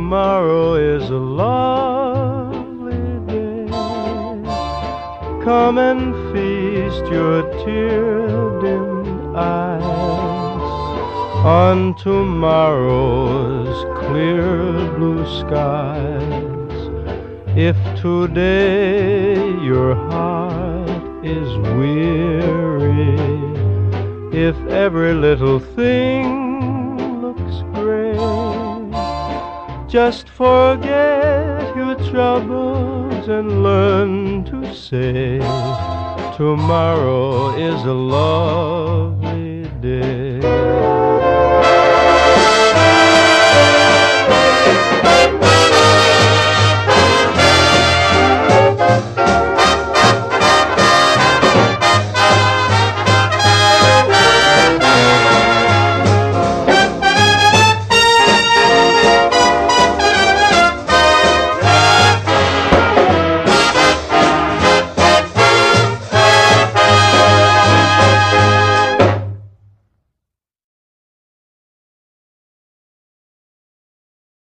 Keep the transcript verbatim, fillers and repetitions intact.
tomorrow is a lovely day. Come and feast your tear-dimmed eyes on tomorrow's clear blue skies. If today your heart is weary, if every little thing looks gray, just forget your troubles and learn to say tomorrow is a love